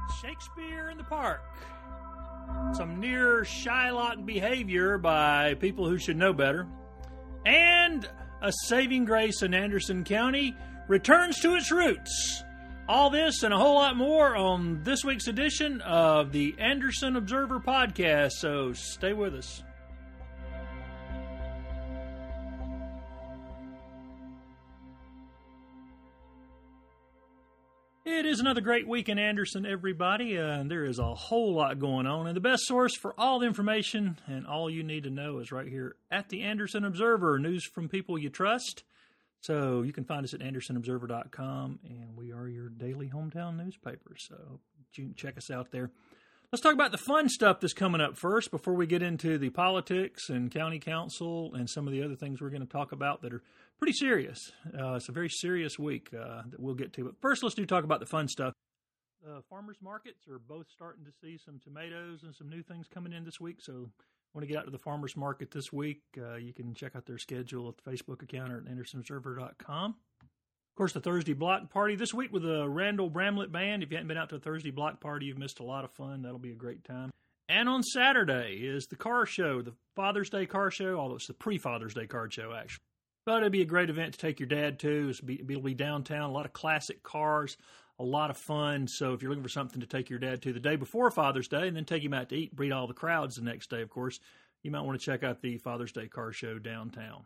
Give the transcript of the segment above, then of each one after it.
Shakespeare in the Park. Some near Shylock behavior by people who should know better. And a saving grace in Anderson County returns to its roots. All this and a whole lot more on this week's edition of the Anderson Observer Podcast, so stay with us. It is another great week in Anderson, everybody, and there is a whole lot going on. And the best source for all the information and all you need to know is right here at the Anderson Observer, news from people you trust. So you can find us at andersonobserver.com, and we are your daily hometown newspaper. So you can check us out there. Let's talk about the fun stuff that's coming up first before we get into the politics and county council and some of the other things we're going to talk about that are pretty serious. It's a very serious week that we'll get to. But first, let's talk about the fun stuff. Farmers markets are both starting to see some tomatoes and some new things coming in this week. So want to get out to the farmers market this week, you can check out their schedule at the Facebook account or at andersonobserver.com. Of course, the Thursday Block Party this week with the Randall Bramlett Band. If you haven't been out to a Thursday Block Party, you've missed a lot of fun. That'll be a great time. And on Saturday is the car show, the Father's Day car show, although it's the pre-Father's Day car show, actually. But it'll be a great event to take your dad to. It'll be downtown, a lot of classic cars, a lot of fun. So if you're looking for something to take your dad to the day before Father's Day and then take him out to eat, beat all the crowds the next day, of course, you might want to check out the Father's Day car show downtown.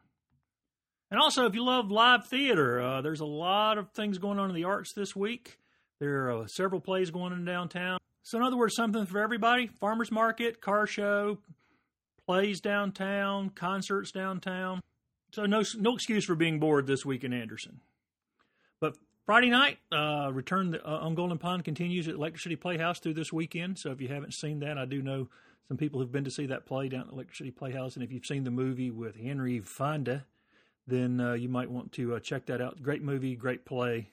And also, if you love live theater, there's a lot of things going on in the arts this week. There are several plays going on downtown. So in other words, something for everybody. Farmers market, car show, plays downtown, concerts downtown. So no excuse for being bored this week in Anderson. But Friday night, Return on Golden Pond continues at Electric City Playhouse through this weekend. So if you haven't seen that, I do know some people who've been to see that play down at Electric City Playhouse. And if you've seen the movie with Henry Fonda, then you might want to check that out. Great movie, great play.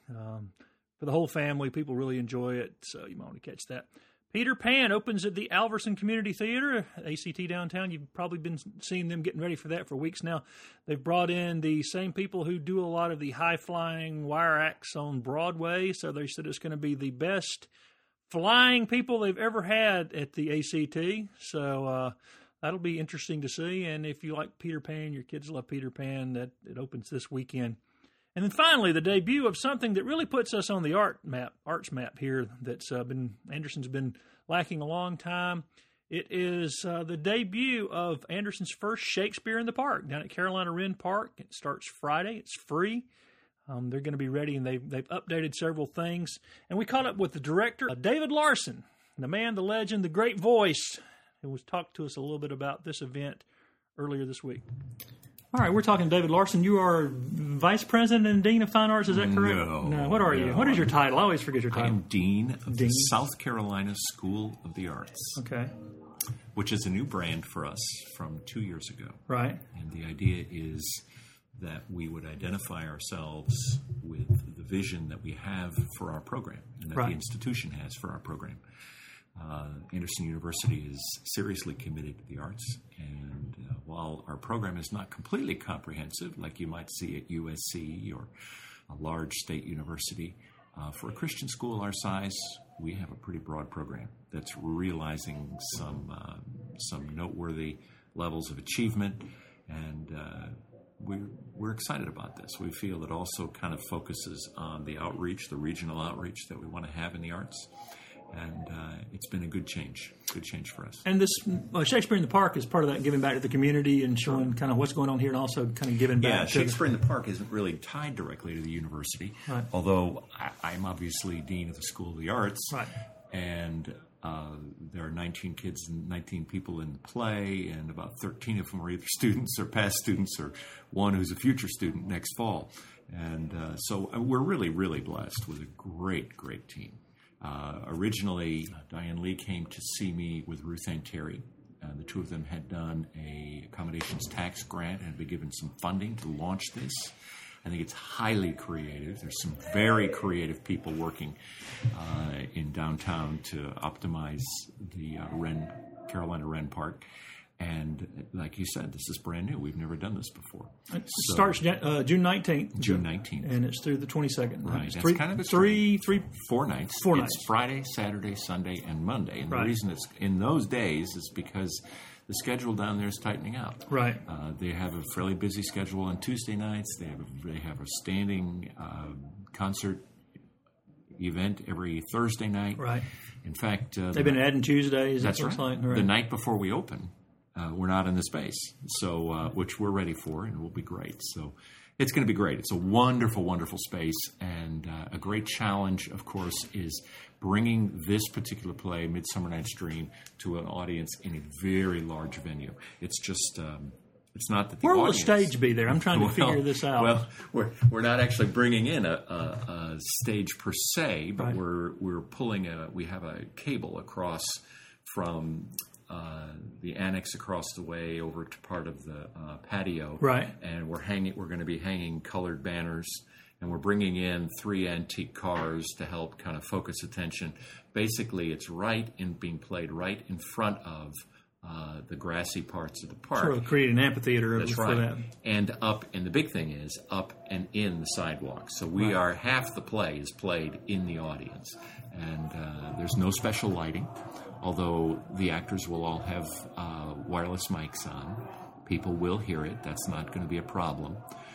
For the whole family, people really enjoy it, so you might want to catch that. Peter Pan opens at the Alverson Community Theater, ACT downtown. You've probably been seeing them getting ready for that for weeks now. They've brought in the same people who do a lot of the high-flying wire acts on Broadway, so they said it's going to be the best flying people they've ever had at the ACT. So that'll be interesting to see. And if you like Peter Pan, your kids love Peter Pan, that it opens this weekend. And then finally, the debut of something that really puts us on the arts map here that's Anderson's been lacking a long time. It is the debut of Anderson's first Shakespeare in the Park down at Carolina Wren Park. It starts Friday. It's free. They're going to be ready, and they've updated several things. And we caught up with the director, David Larson, the man, the legend, the great voice, who was talked to us a little bit about this event earlier this week. All right, we're talking to David Larson. You are Vice President and Dean of Fine Arts, is that correct? No. What are you? What is your title? I always forget your title. I am Dean of the South Carolina School of the Arts. Okay. Which is a new brand for us from 2 years ago. Right. And the idea is that we would identify ourselves with the vision that we have for our program and that the institution has for our program. Anderson University is seriously committed to the arts, and while our program is not completely comprehensive, like you might see at USC or a large state university, for a Christian school our size, we have a pretty broad program that's realizing some noteworthy levels of achievement, and we're excited about this. We feel it also kind of focuses on the outreach, the regional outreach that we want to have in the arts. And it's been a good change for us. And this Shakespeare in the Park is part of that, giving back to the community and showing kind of what's going on here, and also kind of giving back. Yeah, Shakespeare in the Park isn't really tied directly to the university, right. Although I'm obviously Dean of the School of the Arts, right. And there are 19 kids and 19 people in the play, and about 13 of them are either students or past students, or one who's a future student next fall. And so we're really, really blessed with a great, great team. Originally, Diane Lee came to see me with Ruth Ann Terry. The two of them had done a accommodations tax grant and had been given some funding to launch this. I think it's highly creative. There's some very creative people working in downtown to optimize the Carolina Wren Park. And like you said, this is brand new. We've never done this before. It starts June 19th. June 19th. And it's through the 22nd. Right. It's That's kind of a 4 nights. 4 it's nights. Friday, Saturday, Sunday, and Monday. And Right. the reason it's in those days is because the schedule down there is tightening out. Right. They have a fairly busy schedule on Tuesday nights. They have a standing concert event every Thursday night. Right. In fact, They've been adding Tuesdays. that's it looks right. like. Right. The night before we open, we're not in the space, so which we're ready for, and it will be great. So it's going to be great. It's a wonderful, wonderful space, and a great challenge, of course, is bringing this particular play, Midsummer Night's Dream, to an audience in a very large venue. It's just. It's not that the Where will the audience, stage be there? I'm trying to figure this out. Well, we're not actually bringing in a stage per se, but Right. we're pulling we have a cable across from the annex across the way over to part of the patio, Right. And we're going to be hanging colored banners, and we're bringing in 3 antique cars to help kind of focus attention. Basically, it's being played right in front of the grassy parts of the park. Sort of create an amphitheater That's for right. that. And the big thing is up and in the sidewalk. So we are, half the play is played in the audience. And there's no special lighting, although the actors will all have wireless mics on. People will hear it. That's not going to be a problem.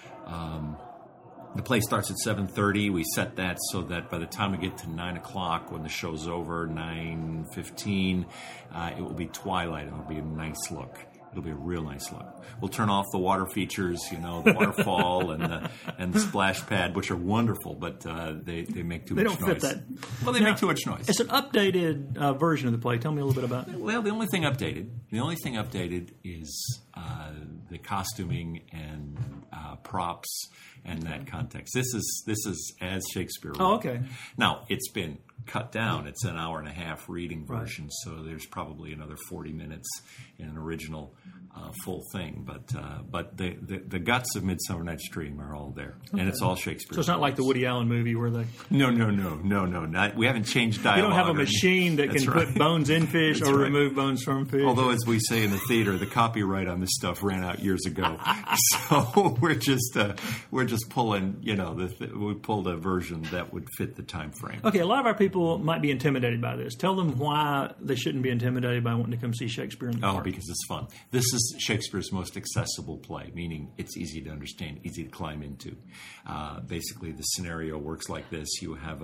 The play starts at 7:30. We set that so that by the time we get to 9 o'clock, when the show's over, 9:15, it will be twilight. It'll be a nice look. It'll be a real nice look. We'll turn off the water features, the waterfall and the splash pad, which are wonderful, but they make too much noise. They don't fit that. Well, they make too much noise. It's an updated version of the play. Tell me a little bit about it. Well, the only thing updated is the costuming and props and that context. This is as Shakespeare wrote. Oh, okay. Now, it's been cut down. It's an hour and a half reading version, so there's probably another 40 minutes in an original full thing. But the guts of Midsummer Night's Dream are all there, and it's all Shakespeare. So it's not like the Woody Allen movie where they... No. Not, we haven't changed dialogue. You don't have a machine that can put bones in fish or remove bones from fish. Although, as we say in the theater, the copyright on this stuff ran out years ago. So we're just pulling, we pulled a version that would fit the time frame. Okay, a lot of our people might be intimidated by this. Tell them why they shouldn't be intimidated by wanting to come see Shakespeare in the park. Because it's fun. This is Shakespeare's most accessible play, meaning it's easy to understand, easy to climb into. Basically, the scenario works like this: you have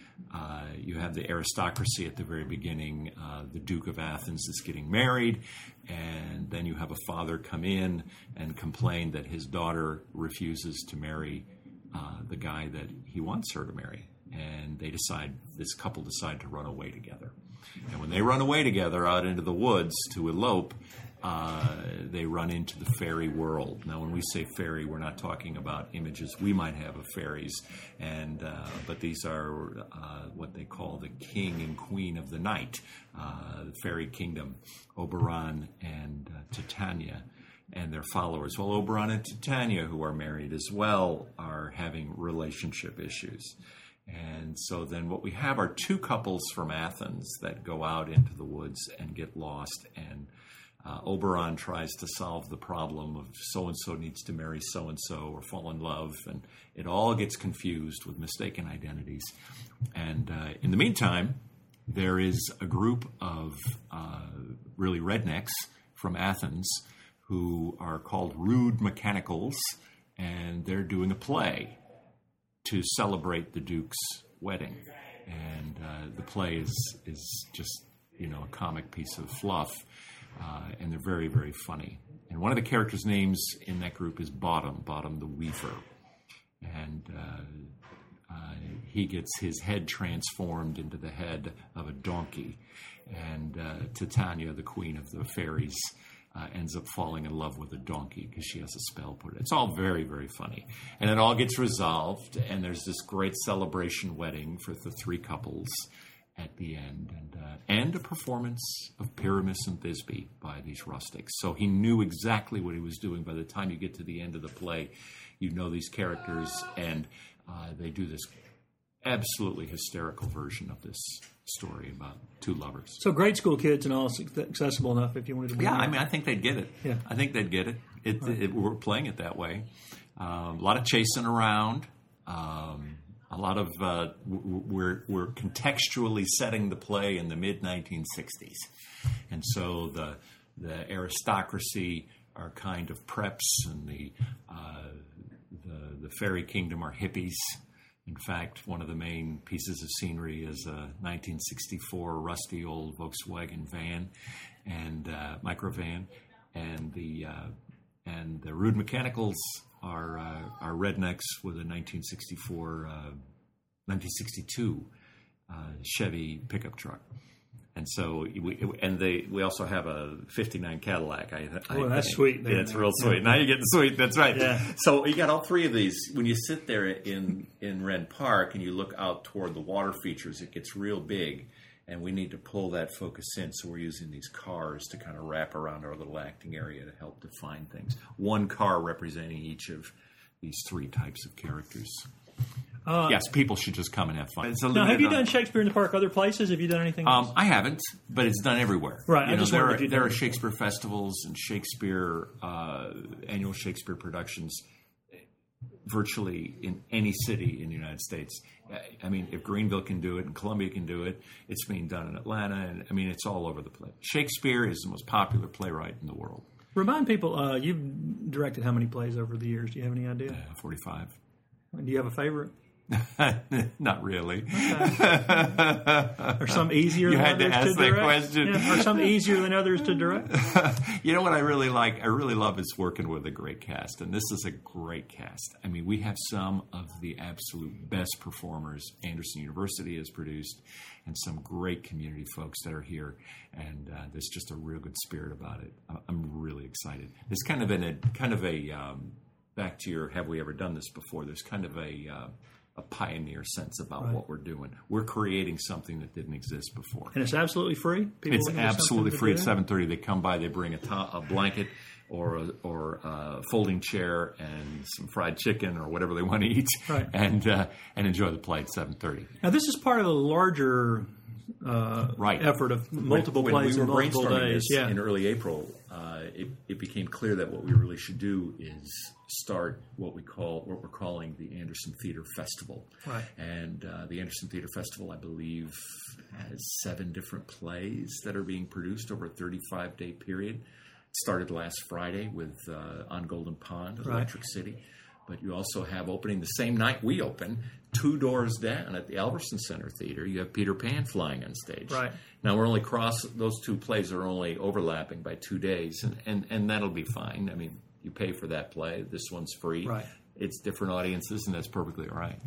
the aristocracy at the very beginning. The Duke of Athens is getting married, and then you have a father come in and complain that his daughter refuses to marry the guy that he wants her to marry. And this couple decide to run away together. And when they run away together out into the woods to elope, they run into the fairy world. Now, when we say fairy, we're not talking about images we might have of fairies, but these are what they call the king and queen of the night, the fairy kingdom, Oberon and Titania and their followers. Well, Oberon and Titania, who are married as well, are having relationship issues. And so then what we have are 2 couples from Athens that go out into the woods and get lost, and Oberon tries to solve the problem of so-and-so needs to marry so-and-so or fall in love, and it all gets confused with mistaken identities. And in the meantime, there is a group of really rednecks from Athens who are called Rude Mechanicals, and they're doing a play to celebrate the Duke's wedding. And the play is just, a comic piece of fluff, and they're very, very funny. And one of the characters' names in that group is Bottom the Weaver. And he gets his head transformed into the head of a donkey. And Titania, the queen of the fairies, ends up falling in love with a donkey because she has a spell put. It's all very, very funny. And it all gets resolved, and there's this great celebration wedding for the 3 couples at the end, and a performance of Pyramus and Thisbe by these rustics. So he knew exactly what he was doing. By the time you get to the end of the play, you know these characters, and they do this absolutely hysterical version of this story about two lovers. So grade school kids and all, accessible enough if you wanted to. Yeah, I mean, I think they'd get it. Yeah. I think they'd get it. We're playing it that way. A lot of chasing around. A lot of we're contextually setting the play in the mid 1960s, and so the aristocracy are kind of preps, and the fairy kingdom are hippies. In fact, one of the main pieces of scenery is a 1964 rusty old Volkswagen van and microvan, and the Rude Mechanicals are rednecks with a 1962 Chevy pickup truck. And so we also have a '59 Cadillac. That's sweet. Yeah, it's real sweet. Now you're getting sweet. That's right. Yeah. So you got all three of these. When you sit there in Wren Park and you look out toward the water features, it gets real big, and we need to pull that focus in. So we're using these cars to kind of wrap around our little acting area to help define things. One car representing each of these three types of characters. Yes, people should just come and have fun. Now, have you done Shakespeare in the Park other places? Have you done anything else? I haven't, but it's done everywhere. Right. There are Shakespeare festivals and Shakespeare annual Shakespeare productions virtually in any city in the United States. I mean, if Greenville can do it and Columbia can do it, it's being done in Atlanta. And I mean, it's all over the place. Shakespeare is the most popular playwright in the world. Remind people, you've directed how many plays over the years? Do you have any idea? 45. Do you have a favorite? Not really. Okay. Are some easier than others to direct? You had to ask that question. Yeah. Are some easier than others to direct? You know what I really like? I really love is working with a great cast, and this is a great cast. I mean, we have some of the absolute best performers Anderson University has produced, and some great community folks that are here, and there's just a real good spirit about it. I'm really excited. There's kind of a back to your have we ever done this before? There's kind of a pioneer sense about what we're doing. We're creating something that didn't exist before. And it's absolutely free? It's absolutely free. At 7:30, they come by, they bring a blanket or a folding chair and some fried chicken or whatever they want to eat, and enjoy the play at 7:30. Now, this is part of a larger effort of multiple plays in multiple days. In early April, it became clear that what we really should do is start what we're calling the Anderson Theater Festival. Right. And the Anderson Theater Festival, I believe, has 7 different plays that are being produced over a 35-day period. It started last Friday with On Golden Pond, Electric City. But you also have opening the same night we open, 2 doors down at the Alverson Center Theater, you have Peter Pan flying on stage. Right. Now those 2 plays are only overlapping by 2 days, and that'll be fine. I mean, you pay for that play. This one's free. Right. It's different audiences, and that's perfectly all right.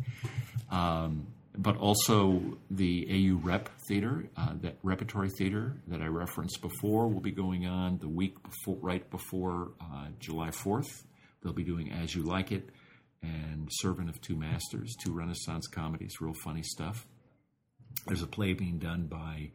But also the AU Rep Theater, that repertory theater that I referenced before, will be going on the week before, right before July 4th. They'll be doing As You Like It and Servant of Two Masters, 2 Renaissance comedies, real funny stuff. There's a play being done by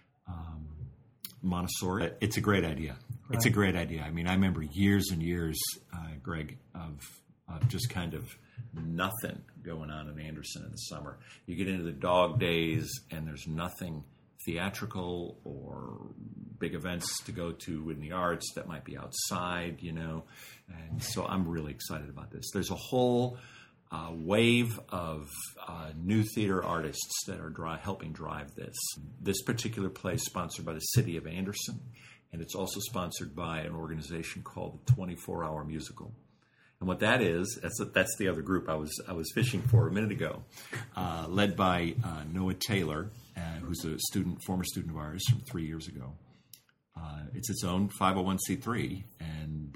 Montessori. It's a great idea. Right. It's a great idea. I mean, I remember years and years, Greg, of just kind of nothing going on in Anderson in the summer. You get into the dog days, and there's nothing theatrical or big events to go to in the arts that might be outside, And so I'm really excited about this. There's a whole wave of new theater artists that are helping drive this. This particular play is sponsored by the City of Anderson, and it's also sponsored by an organization called the 24-Hour Musical. And what that is, that's the other group I was fishing for a minute ago, led by Noah Taylor, who's a former student of ours from 3 years ago. It's its own 501c3, and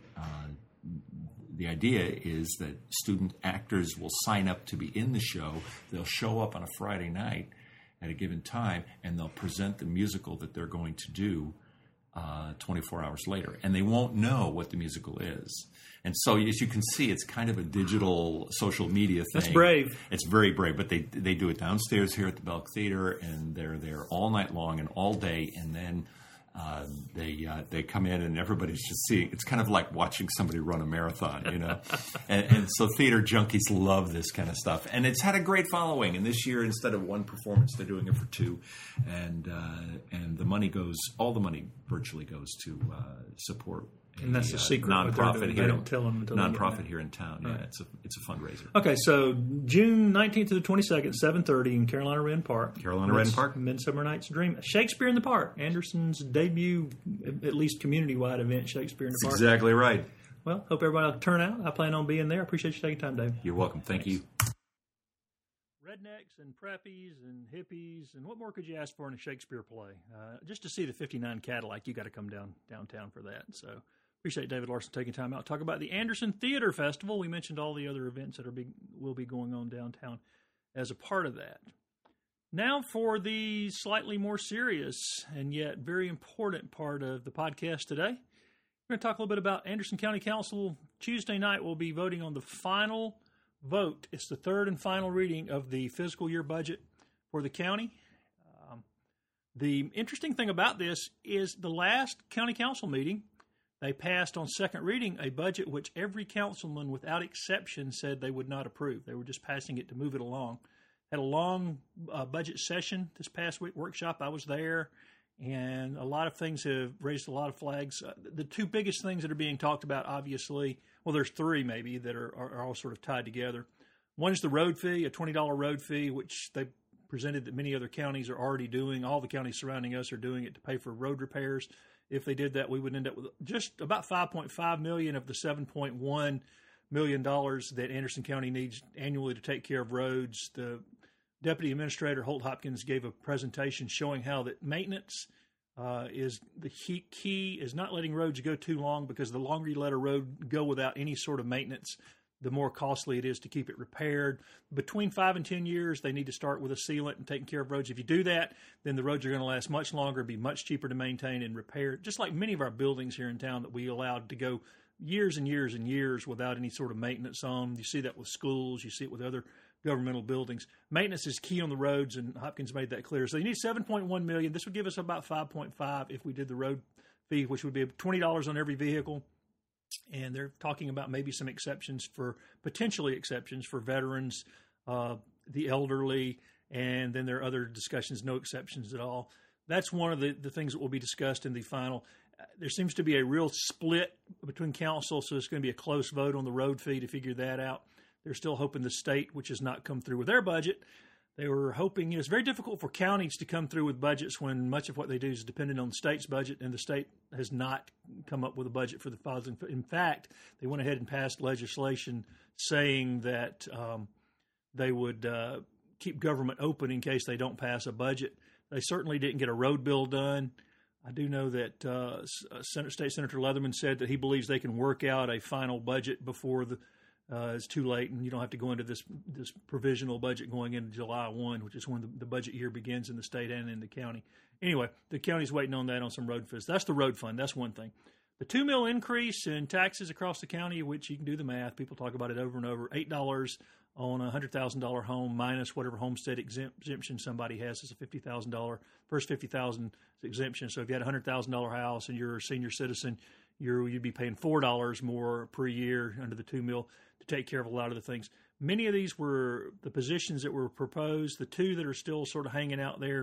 the idea is that student actors will sign up to be in the show. They'll show up on a Friday night at a given time, and they'll present the musical that they're going to do 24 hours later. And they won't know what the musical is. And so, as you can see, it's kind of a digital social media thing. That's brave. It's very brave, but they do it downstairs here at the Belk Theater, and they're there all night long and all day, and then They come in and everybody's just seeing. It's kind of like watching somebody run a marathon, and so theater junkies love this kind of stuff, and it's had a great following. And this year, instead of one performance, they're doing it for two, and all the money virtually goes to support. And that's the secret. Nonprofit here. They don't tell them until nonprofit here in town. Right. Yeah, it's a fundraiser. Okay, so June 19th to the 22nd, 7:30 in Carolina Wren Park. Wren Park. Midsummer Night's Dream. Shakespeare in the Park. Anderson's debut, at least community-wide event, Shakespeare in the Park. Exactly right. Well, hope everybody will turn out. I plan on being there. I appreciate you taking time, Dave. You're welcome. Thanks. You. Rednecks and preppies and hippies, and what more could you ask for in a Shakespeare play? Just to see the 59 Cadillac, you got to come downtown for that. So appreciate David Larson taking time out to talk about the Anderson Theater Festival. We mentioned all the other events that will be going on downtown as a part of that. Now for the slightly more serious and yet very important part of the podcast today. We're going to talk a little bit about Anderson County Council. Tuesday night we'll be voting on the final vote. It's the third and final reading of the fiscal year budget for the county. The interesting thing about this is the last county council meeting, they passed on second reading a budget which every councilman without exception said they would not approve. They were just passing it to move it along. Had a long budget session this past week, workshop. I was there, and a lot of things have raised a lot of flags. The two biggest things that are being talked about, obviously, well, there's three maybe that are all sort of tied together. One is the road fee, a $20 road fee, which they presented that many other counties are already doing. All the counties surrounding us are doing it to pay for road repairs. If they did that, we would end up with just about $5.5 million of the $7.1 million that Anderson County needs annually to take care of roads. The Deputy Administrator Holt Hopkins gave a presentation showing how that maintenance is the key is not letting roads go too long, because the longer you let a road go without any sort of maintenance, the more costly it is to keep it repaired. Between 5 and 10 years, they need to start with a sealant and taking care of roads. If you do that, then the roads are going to last much longer, be much cheaper to maintain and repair, just like many of our buildings here in town that we allowed to go years and years and years without any sort of maintenance on. You see that with schools. You see it with other governmental buildings. Maintenance is key on the roads, and Hopkins made that clear. So you need $7.1 million. This would give us about $5.5 if we did the road fee, which would be $20 on every vehicle. And they're talking about maybe some potentially exceptions for veterans, the elderly, and then there are other discussions, no exceptions at all. That's one of the things that will be discussed in the final. There seems to be a real split between council, so it's going to be a close vote on the road fee to figure that out. They're still hoping the state, which has not come through with their budget, they were hoping, it's very difficult for counties to come through with budgets when much of what they do is dependent on the state's budget, and the state has not come up with a budget for the following. In fact, they went ahead and passed legislation saying that they would keep government open in case they don't pass a budget. They certainly didn't get a road bill done. I do know that State Senator Leatherman said that he believes they can work out a final budget before it's too late, and you don't have to go into this provisional budget going into July 1, which is when the budget year begins in the state and in the county. Anyway, the county's waiting on that on some road funds. That's the road fund. That's one thing. The $2 million increase in taxes across the county, which you can do the math. People talk about it over and over. $8 on a $100,000 home minus whatever homestead exemption somebody has is a $50,000. First $50,000 exemption. So if you had a $100,000 house and you're a senior citizen, you'd be paying $4 more per year under the $2 million to take care of a lot of the things. Many of these were the positions that were proposed. The two that are still sort of hanging out there,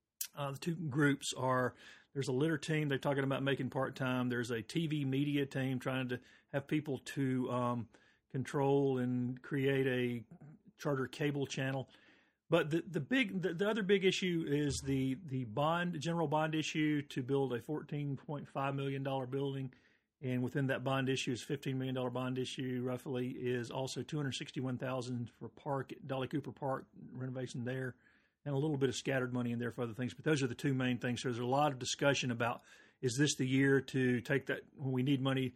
the two groups are, there's a litter team they're talking about making part-time. There's a TV media team trying to have people to control and create a charter cable channel. But the other big issue is the general bond issue to build a $14.5 million building. And within that bond issue is $15 million bond issue, roughly, is also $261,000 for Dolly Cooper Park renovation there, and a little bit of scattered money in there for other things. But those are the two main things. So there's a lot of discussion about, is this the year to take that when we need money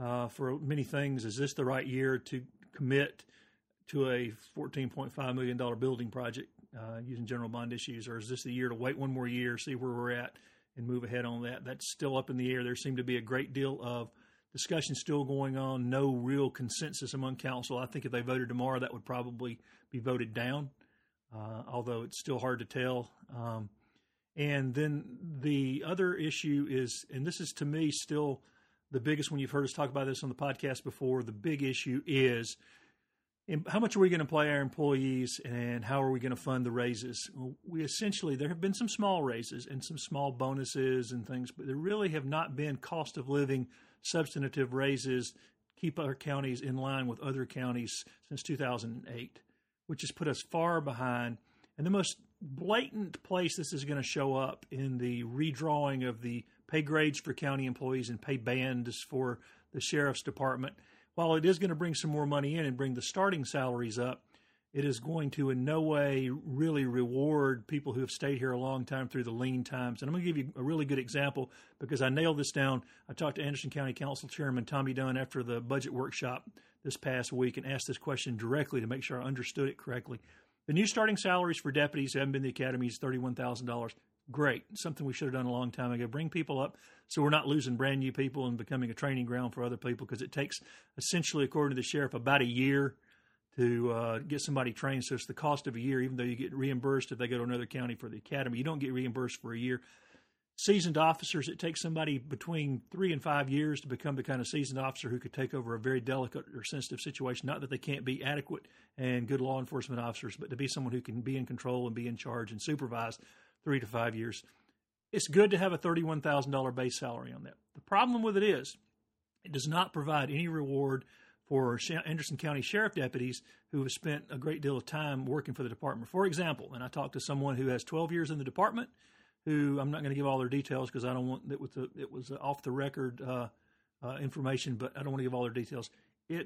for many things? Is this the right year to commit to a $14.5 million building project using general bond issues? Or is this the year to wait one more year, see where we're at, and move ahead on that? That's still up in the air. There seemed to be a great deal of discussion still going on, no real consensus among council. I think if they voted tomorrow, that would probably be voted down, although it's still hard to tell. And then the other issue is, and this is to me still the biggest one, you've heard us talk about this on the podcast before, the big issue is how much are we going to pay our employees and how are we going to fund the raises? Well, there have been some small raises and some small bonuses and things, but there really have not been cost of living substantive raises, keep our counties in line with other counties since 2008, which has put us far behind. And the most blatant place this is going to show up in the redrawing of the pay grades for county employees and pay bands for the sheriff's department. While it is going to bring some more money in and bring the starting salaries up, it is going to in no way really reward people who have stayed here a long time through the lean times. And I'm going to give you a really good example because I nailed this down. I talked to Anderson County Council Chairman Tommy Dunn after the budget workshop this past week and asked this question directly to make sure I understood it correctly. The new starting salaries for deputies who haven't been to the academy is $31,000. Great. Something we should have done a long time ago. Bring people up so we're not losing brand new people and becoming a training ground for other people, because it takes essentially, according to the sheriff, about a year to get somebody trained. So it's the cost of a year, even though you get reimbursed if they go to another county for the academy. You don't get reimbursed for a year. Seasoned officers, it takes somebody between 3 and 5 years to become the kind of seasoned officer who could take over a very delicate or sensitive situation. Not that they can't be adequate and good law enforcement officers, but to be someone who can be in control and be in charge and supervise 3 to 5 years. It's good to have a $31,000 base salary on that. The problem with it is it does not provide any reward for Anderson County Sheriff deputies who have spent a great deal of time working for the department. For example, and I talked to someone who has 12 years in the department, who I'm not going to give all their details because I don't want it was off the record information, but I don't want to give all their details. They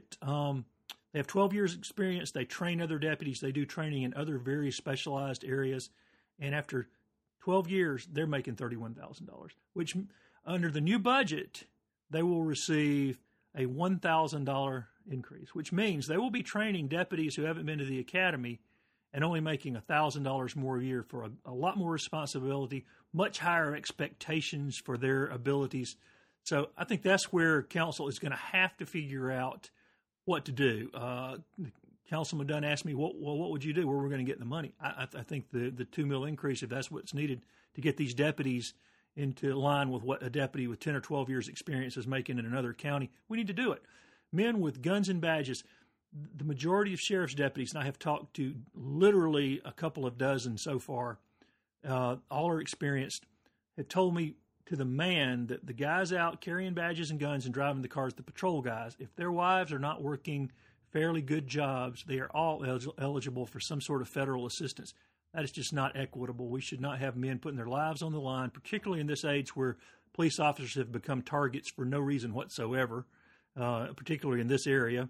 have 12 years experience. They train other deputies. They do training in other very specialized areas, and after 12 years, they're making $31,000, which under the new budget, they will receive a $1,000 increase, which means they will be training deputies who haven't been to the academy and only making $1,000 more a year for a lot more responsibility, much higher expectations for their abilities. So I think that's where council is going to have to figure out what to do. Councilman Dunn asked me, what would you do? Where we're going to get the money? I think the $2 million increase, if that's what's needed to get these deputies into line with what a deputy with 10 or 12 years experience is making in another county, we need to do it. Men with guns and badges, the majority of sheriff's deputies, and I have talked to literally a couple of dozen so far, all are experienced, have told me to the man that the guys out carrying badges and guns and driving the cars, the patrol guys, if their wives are not working fairly good jobs, they are all eligible for some sort of federal assistance. That is just not equitable. We should not have men putting their lives on the line, particularly in this age where police officers have become targets for no reason whatsoever, particularly in this area,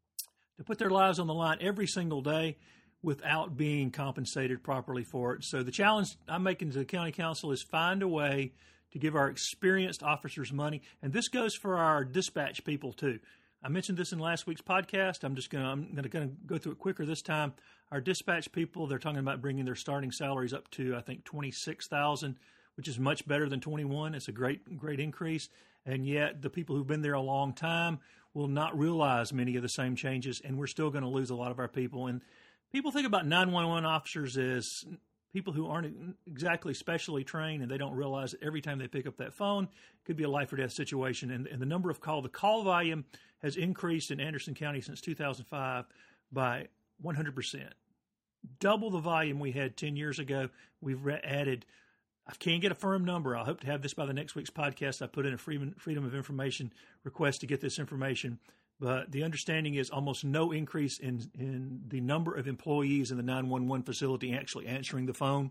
to put their lives on the line every single day without being compensated properly for it. So the challenge I'm making to the county council is find a way to give our experienced officers money. And this goes for our dispatch people too. I mentioned this in last week's podcast. I'm going to go through it quicker this time. Our dispatch people, they're talking about bringing their starting salaries up to, I think, $26,000, which is much better than $21,000. It's a great increase. And yet the people who've been there a long time will not realize many of the same changes, and we're still going to lose a lot of our people. And people think about 911 officers as people who aren't exactly specially trained, and they don't realize that every time they pick up that phone, it could be a life or death situation. And the number of the call volume has increased in Anderson County since 2005 by 100%. Double the volume we had 10 years ago. We've added, I can't get a firm number. I hope to have this by the next week's podcast. I put in a Freedom of Information request to get this information. But the understanding is almost no increase in the number of employees in the 911 facility actually answering the phone.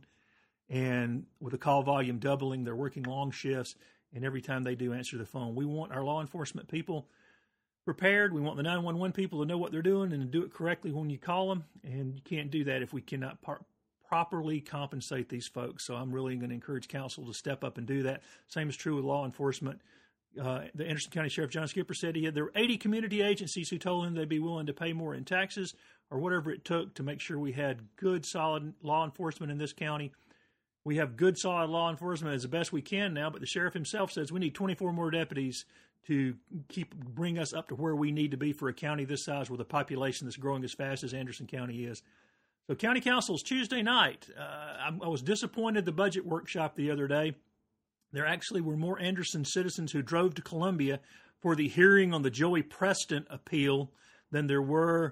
And with the call volume doubling, they're working long shifts. And every time they do answer the phone, we want our law enforcement people prepared. We want the 911 people to know what they're doing and to do it correctly when you call them. And you can't do that if we cannot properly compensate these folks. So I'm really going to encourage council to step up and do that. Same is true with law enforcement. The Anderson County Sheriff John Skipper said there were 80 community agencies who told him they'd be willing to pay more in taxes or whatever it took to make sure we had good, solid law enforcement in this county. We have good, solid law enforcement as the best we can now, but the sheriff himself says we need 24 more deputies to bring us up to where we need to be for a county this size with a population that's growing as fast as Anderson County is. So county councils Tuesday night. I was disappointed the budget workshop the other day. There actually were more Anderson citizens who drove to Columbia for the hearing on the Joey Preston appeal than there were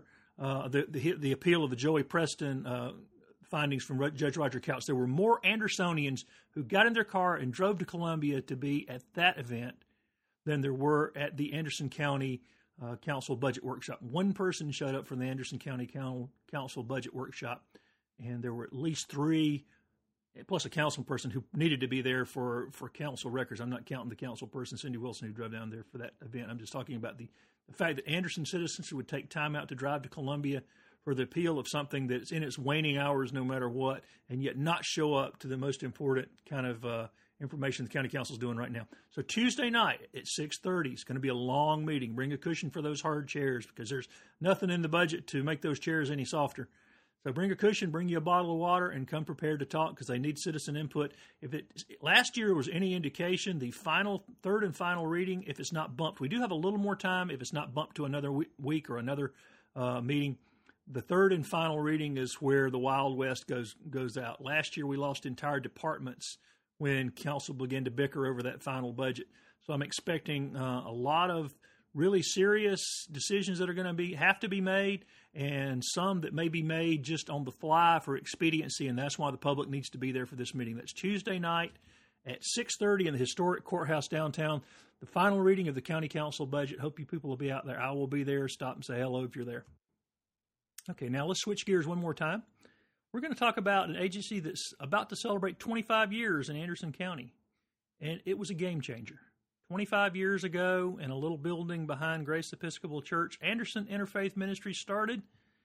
the appeal of the Joey Preston findings from Judge Roger Couch. There were more Andersonians who got in their car and drove to Columbia to be at that event than there were at the Anderson County Council Budget Workshop. One person showed up for the Anderson County Council Budget Workshop, and there were at least 3, plus a council person who needed to be there for council records. I'm not counting the council person, Cindy Wilson, who drove down there for that event. I'm just talking about the fact that Anderson citizens would take time out to drive to Columbia for the appeal of something that's in its waning hours no matter what, and yet not show up to the most important kind of information the county council is doing right now. So Tuesday night at 6:30 is going to be a long meeting. Bring a cushion for those hard chairs because there's nothing in the budget to make those chairs any softer. So bring a cushion, bring you a bottle of water, and come prepared to talk because they need citizen input. Last year was any indication, the third and final reading, if it's not bumped, we do have a little more time if it's not bumped to another week or another meeting. The third and final reading is where the Wild West goes out. Last year we lost entire departments when council began to bicker over that final budget. So I'm expecting a lot of really serious decisions that are going to have to be made, and some that may be made just on the fly for expediency, and that's why the public needs to be there for this meeting. That's Tuesday night at 6:30 in the historic courthouse downtown, the final reading of the county council budget. Hope you people will be out there. I will be there. Stop and say hello if you're there. Okay, now let's switch gears one more time. We're going to talk about an agency that's about to celebrate 25 years in Anderson County, and it was a game changer. 25 years ago, in a little building behind Grace Episcopal Church, Anderson Interfaith Ministries started,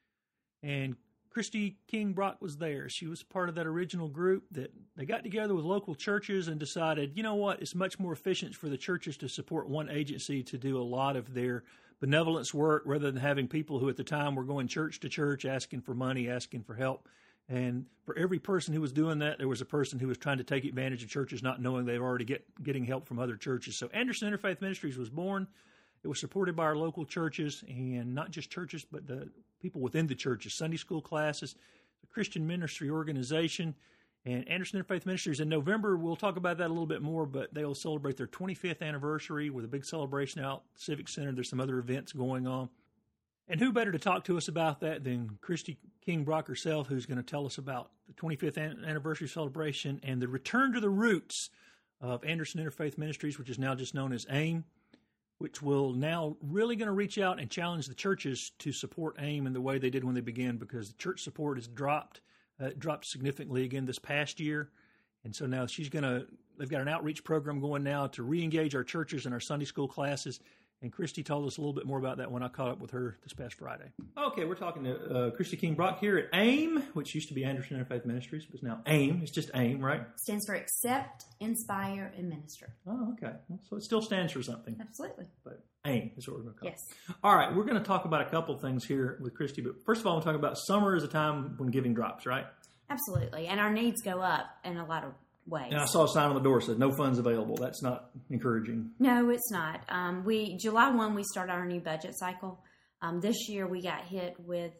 and Christy King Brock was there. She was part of that original group that they got together with local churches and decided, you know what, it's much more efficient for the churches to support one agency to do a lot of their benevolence work rather than having people who at the time were going church to church asking for money, asking for help. And for every person who was doing that, there was a person who was trying to take advantage of churches not knowing they were already getting help from other churches. So Anderson Interfaith Ministries was born. It was supported by our local churches, and not just churches, but the people within the churches, Sunday school classes, the Christian ministry organization. And Anderson Interfaith Ministries in November, we'll talk about that a little bit more, but they'll celebrate their 25th anniversary with a big celebration out at the Civic Center. There's some other events going on. And who better to talk to us about that than Christy King Brock herself, who's going to tell us about the 25th anniversary celebration and the return to the roots of Anderson Interfaith Ministries, which is now just known as AIM, which will now really going to reach out and challenge the churches to support AIM in the way they did when they began, because the church support has dropped significantly again this past year. And so now they've got an outreach program going now to re-engage our churches and our Sunday school classes. And Christy told us a little bit more about that when I caught up with her this past Friday. Okay, we're talking to Christy King Brock here at AIM, which used to be Anderson Interfaith Ministries, but it's now AIM. It's just AIM, right? Stands for Accept, Inspire, and Minister. Oh, okay. So it still stands for something. Absolutely. But AIM is what we're going to call it. Yes. All right, we're going to talk about a couple things here with Christy. But first of all, we'll talk about summer is a time when giving drops, right? Absolutely. And our needs go up in a lot of ways. And I saw a sign on the door that said no funds available. That's not encouraging. No, it's not. July 1, we started our new budget cycle. This year we got hit with,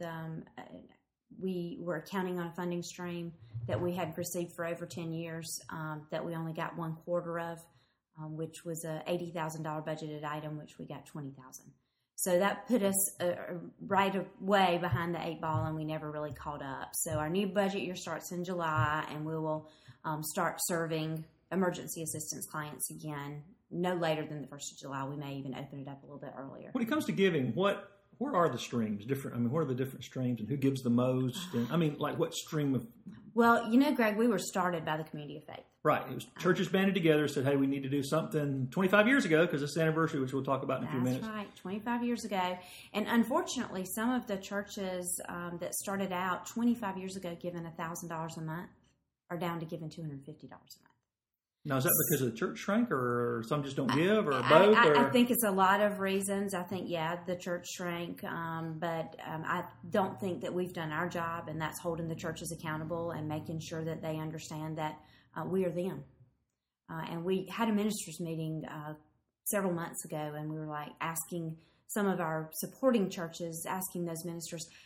we were counting on a funding stream that we had received for over 10 years that we only got one quarter of, which was a $80,000 budgeted item, which we got $20,000. So that put us right away behind the 8 ball, and we never really caught up. So our new budget year starts in July, and we will start serving emergency assistance clients again no later than the 1st of July. We may even open it up a little bit earlier. When it comes to giving, where are the streams? What are the different streams, and who gives the most? And what stream of? Well, Greg, we were started by the community of faith. Right. It was churches banded together, said, hey, we need to do something 25 years ago because it's the anniversary, which we'll talk about in a few minutes. That's right, 25 years ago. And unfortunately, some of the churches that started out 25 years ago giving $1,000 a month are down to giving $250 a month. Now, is that because of the church shrank, or some just don't give, or both? I think it's a lot of reasons. I think, the church shrank, but I don't think that we've done our job, and that's holding the churches accountable and making sure that they understand that we are them. And we had a ministers meeting several months ago, and we were asking some of our supporting churches, asking those ministers,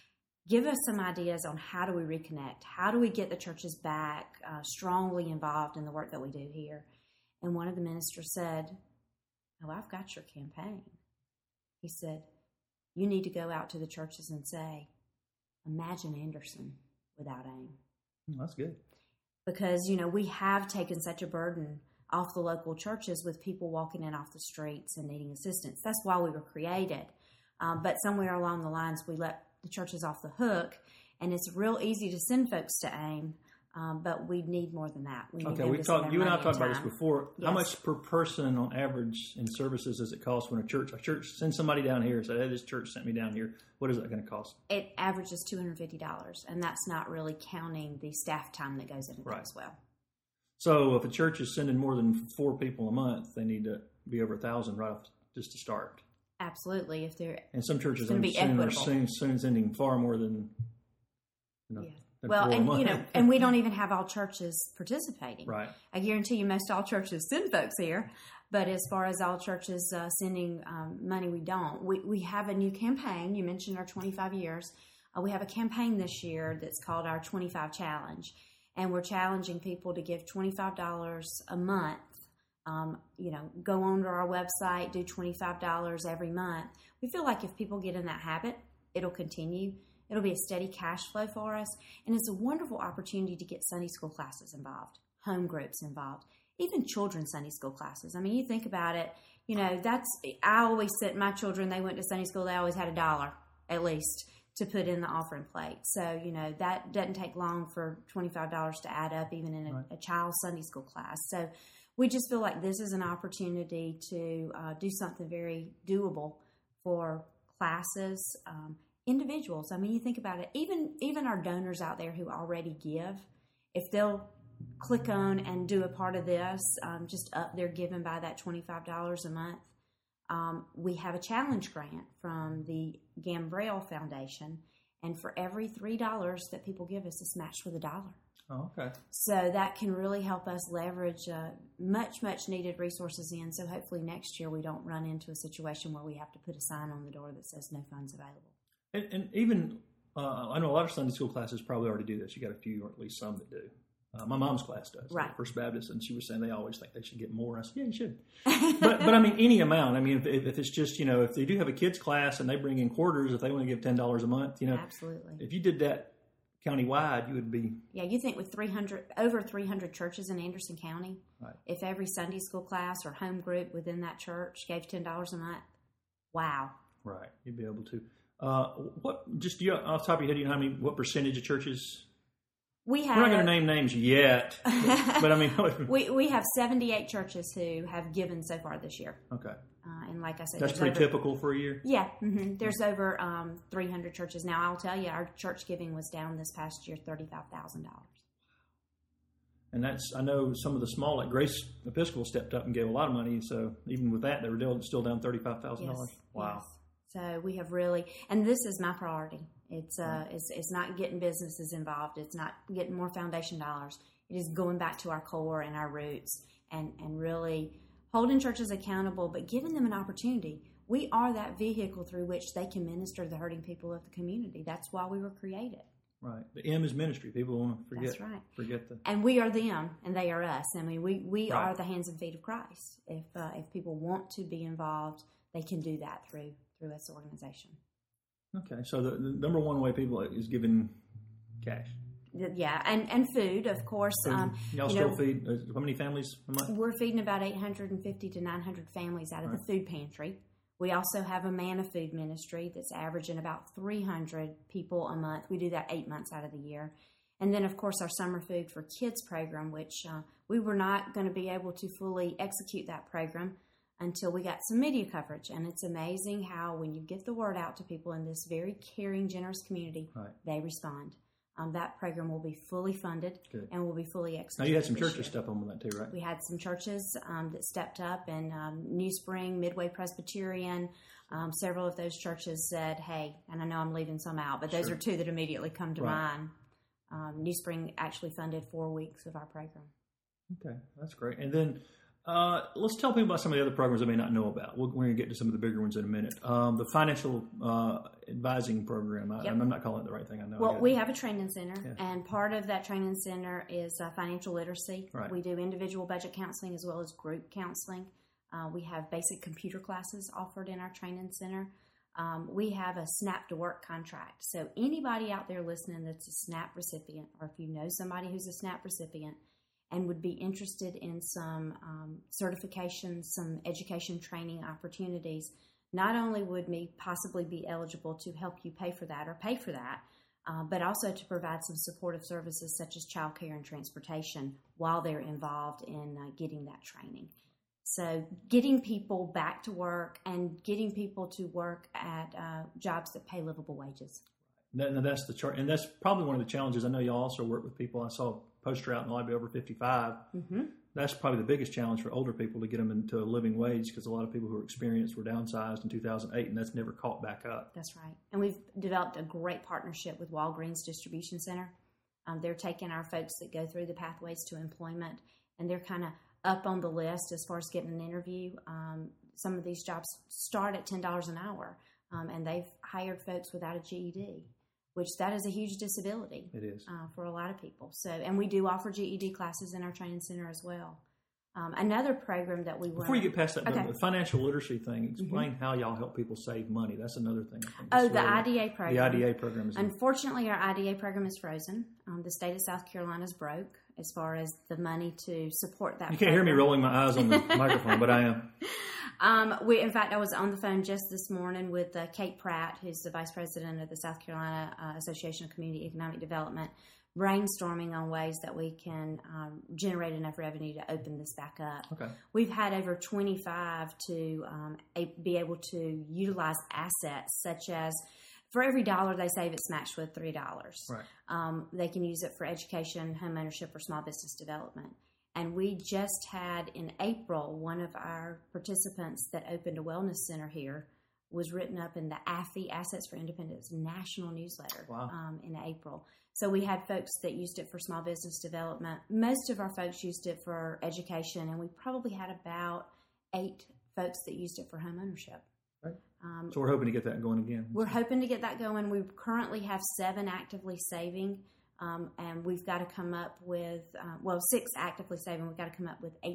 give us some ideas on how do we reconnect? How do we get the churches back strongly involved in the work that we do here? And one of the ministers said, "Oh, I've got your campaign." He said, "You need to go out to the churches and say, imagine Anderson without AIM." That's good. Because, we have taken such a burden off the local churches with people walking in off the streets and needing assistance. That's why we were created. But somewhere along the lines, we let the churches off the hook, and it's real easy to send folks to AIM, but we need more than that. You and I talked about this before. Yes. How much per person on average in services does it cost when a church sends somebody down here and says, "Hey, this church sent me down here"? What is that going to cost? It averages $250, and that's not really counting the staff time that goes into that as well. So if a church is sending more than 4 people a month, they need to be over 1,000 right off just to start. Absolutely. And some churches are sending far more than Well, and we don't even have all churches participating. Right. I guarantee you most all churches send folks here, but as far as all churches sending money, we don't. We have a new campaign. You mentioned our 25 years. We have a campaign this year that's called our 25 Challenge, and we're challenging people to give $25 a month. Go onto our website, do $25 every month. We feel like if people get in that habit, it'll continue. It'll be a steady cash flow for us. And it's a wonderful opportunity to get Sunday school classes involved, home groups involved, even children's Sunday school classes. I mean, you think about it, I always sent my children, they went to Sunday school, they always had $1 at least to put in the offering plate. So, that doesn't take long for $25 to add up even in a child's Sunday school class. So we just feel like this is an opportunity to do something very doable for classes, individuals. I mean, you think about it, even our donors out there who already give, if they'll click on and do a part of this, just up their giving by that $25 a month. We have a challenge grant from the Gambrell Foundation, and for every $3 that people give us, it's matched with $1. Oh, okay. So that can really help us leverage much needed resources in. So hopefully next year we don't run into a situation where we have to put a sign on the door that says no funds available. And even, I know a lot of Sunday school classes probably already do this. You got a few, or at least some that do. My mom's class does, right? First Baptist, and she was saying they always think they should get more. I said, yeah, you should. but I mean, any amount. I mean, if it's just, if they do have a kids class and they bring in quarters, if they want to give $10 a month, absolutely. If you did that countywide, you would be. Yeah, you think with over 300 churches in Anderson County, right. If every Sunday school class or home group within that church gave $10 a month, wow. Right, you'd be able to. Off the top of your head, what percentage of churches? We're not going to name names yet, but I mean, we have 78 churches who have given so far this year. Okay, and like I said, that's pretty typical for a year. Yeah, there's over 300 churches now. I'll tell you, our church giving was down this past year $35,000. And I know some of the small, like Grace Episcopal, stepped up and gave a lot of money. So even with that, they were still down $35,000. Yes, wow. Yes. So we have really, and this is my priority. It's not getting businesses involved. It's not getting more foundation dollars. It is going back to our core and our roots and really holding churches accountable, but giving them an opportunity. We are that vehicle through which they can minister to the hurting people of the community. That's why we were created. Right. The M is ministry. People want to forget. That's right. Forget that. And we are them, and they are us. I mean, we are the hands and feet of Christ. If people want to be involved, they can do that through this organization. Okay, so the number one way people is giving cash. Yeah, and food, of course. Y'all still feed how many families a month? We're feeding about 850 to 900 families out of the food pantry. We also have a Manna Food Ministry that's averaging about 300 people a month. We do that 8 months out of the year. And then, of course, our Summer Food for Kids program, which we were not going to be able to fully execute that program until we got some media coverage. And it's amazing how when you get the word out to people in this very caring, generous community, they respond. That program will be fully funded and will be fully executed. Now, you had some churches step on that too, right? We had some churches that stepped up, and New Spring, Midway Presbyterian, several of those churches said, hey, and I know I'm leaving some out, but those are two that immediately come to mind. New Spring actually funded 4 weeks of our program. Okay, that's great. And then Let's tell people about some of the other programs they may not know about. We're going to get to some of the bigger ones in a minute. The financial advising program. I'm not calling it the right thing. I know. Well, we have a training center, and part of that training center is financial literacy. Right. We do individual budget counseling as well as group counseling. We have basic computer classes offered in our training center. We have a SNAP to Work contract. So anybody out there listening that's a SNAP recipient, or if you know somebody who's a SNAP recipient and would be interested in some certifications, some education training opportunities, not only would me possibly be eligible to help you pay for that, but also to provide some supportive services such as childcare and transportation while they're involved in getting that training. So getting people back to work and getting people to work at jobs that pay livable wages. Now that's the chart, and that's probably one of the challenges. I know you also work with people. I saw a poster out in the lobby over 55. Mm-hmm. That's probably the biggest challenge for older people to get them into a living wage, because a lot of people who are experienced were downsized in 2008, and that's never caught back up. That's right. And we've developed a great partnership with Walgreens Distribution Center. They're taking our folks that go through the pathways to employment, and they're kind of up on the list as far as getting an interview. Some of these jobs start at $10 an hour, and they've hired folks without a GED, which that is a huge disability. It is. For a lot of people. So, and we do offer GED classes in our training center as well. Another program that we run. Before you get past that, the financial literacy thing, explain how y'all help people save money. That's another thing. The IDA program. The IDA program is. Unfortunately, our IDA program is frozen. The state of South Carolina is broke as far as the money to support that. You can't hear me rolling my eyes on the microphone, but I am. In fact, I was on the phone just this morning with Kate Pratt, who's the Vice President of the South Carolina Association of Community Economic Development, brainstorming on ways that we can generate enough revenue to open this back up. Okay. We've had over 25 to be able to utilize assets such as, for every $1 they save, it's matched with $3. Right. They can use it for education, home ownership, or small business development. And we just had in April, one of our participants that opened a wellness center here was written up in the AFI, Assets for Independence, national newsletter. Wow. In April. So we had folks that used it for small business development. Most of our folks used it for education, and we probably had about 8 folks that used it for home ownership. Right. So we're hoping to get that going again. We're hoping to get that going. We currently have 7 actively saving. And we've got to come up with, 6 actively saving. We've got to come up with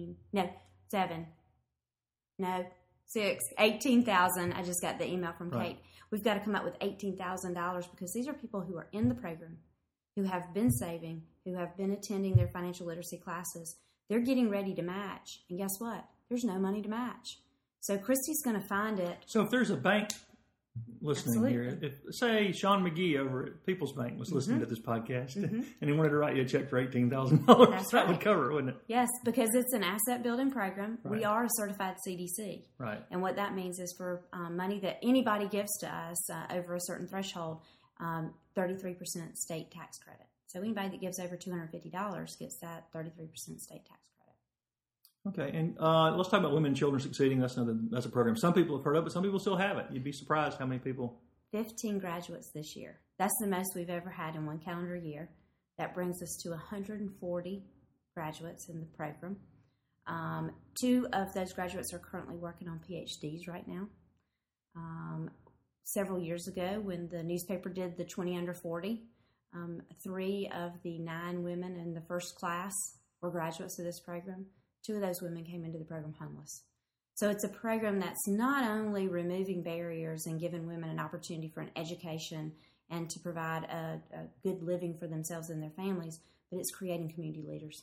18,000. I just got the email from Kate. Right. We've got to come up with $18,000 because these are people who are in the program, who have been saving, who have been attending their financial literacy classes. They're getting ready to match. And guess what? There's no money to match. So Christy's going to find it. So if there's a bank listening Absolutely. here, if, say Sean McGee over at People's Bank was listening to this podcast and he wanted to write you a check for $18,000, that would cover it, wouldn't it? Yes, because it's an asset building program. Right. We are a certified CDC. Right. And what that means is for money that anybody gives to us over a certain threshold, 33% state tax credit. So anybody that gives over $250 gets that 33% state tax credit. Okay, and let's talk about Women and Children Succeeding. That's a program some people have heard of, but some people still haven't. You'd be surprised how many people. 15 graduates this year. That's the most we've ever had in one calendar year. That brings us to 140 graduates in the program. 2 of those graduates are currently working on PhDs right now. Several years ago, when the newspaper did the 20 under 40, 3 of the 9 women in the first class were graduates of this program. 2 of those women came into the program homeless. So it's a program that's not only removing barriers and giving women an opportunity for an education and to provide a good living for themselves and their families, but it's creating community leaders.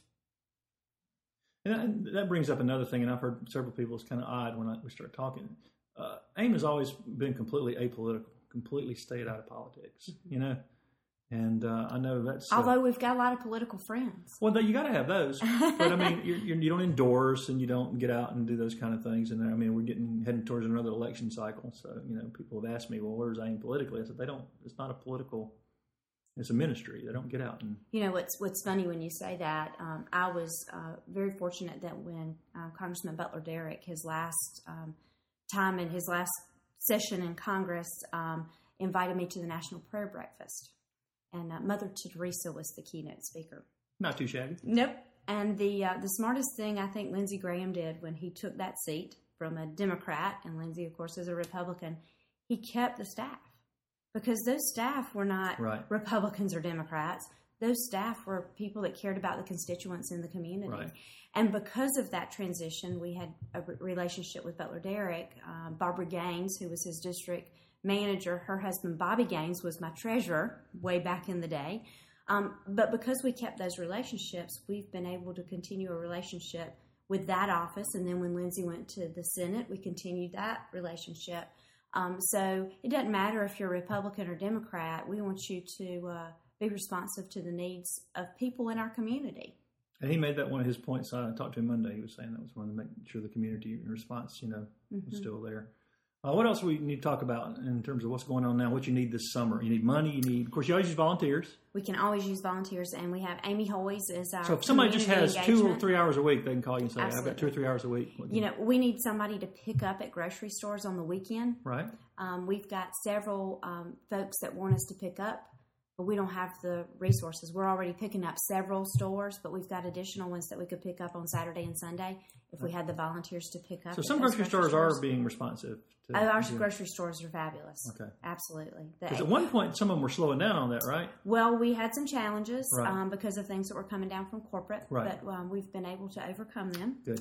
And that brings up another thing, and I've heard several people, it's kind of odd when we start talking. AIM has always been completely apolitical, completely stayed out of politics, you know? And I know that's... Although we've got a lot of political friends. Well, you got to have those. But, I mean, you don't endorse and you don't get out and do those kind of things. And, I mean, we're heading towards another election cycle. So, you know, people have asked me, well, where's AIM politically? I said, it's not a political... It's a ministry. They don't get out. And, you know, what's funny when you say that, I was very fortunate that when Congressman Butler Derrick, his last time in his last session in Congress, invited me to the National Prayer Breakfast. And Mother Teresa was the keynote speaker. Not too shabby. Nope. And the smartest thing I think Lindsey Graham did when he took that seat from a Democrat, and Lindsey, of course, is a Republican, he kept the staff. Because those staff were not Republicans or Democrats. Those staff were people that cared about the constituents in the community. Right. And because of that transition, we had a relationship with Butler Derrick. Barbara Gaines, who was his district manager, her husband Bobby Gaines was my treasurer way back in the day. But because we kept those relationships, we've been able to continue a relationship with that office. And then when Lindsey went to the Senate, we continued that relationship. So it doesn't matter if you're Republican or Democrat. We want you to be responsive to the needs of people in our community. And he made that one of his points. I talked to him Monday. He was saying that was one to make sure the community response, was still there. What else we need to talk about in terms of what's going on now? What you need this summer? You need money. Of course, you always use volunteers. We can always use volunteers, and we have Amy Hoyes is our. So if somebody just has engagement. 2 or 3 hours a week, they can call you and say, Absolutely. I've got 2 or 3 hours a week. We need somebody to pick up at grocery stores on the weekend. Right. We've got several folks that want us to pick up, but we don't have the resources. We're already picking up several stores, but we've got additional ones that we could pick up on Saturday and Sunday if we had the volunteers to pick up. So some grocery stores are being responsive. Our grocery stores are fabulous. Okay. Absolutely. Because at one point, some of them were slowing down on that, right? Well, we had some challenges Right. because of things that were coming down from corporate, Right. but we've been able to overcome them. Good.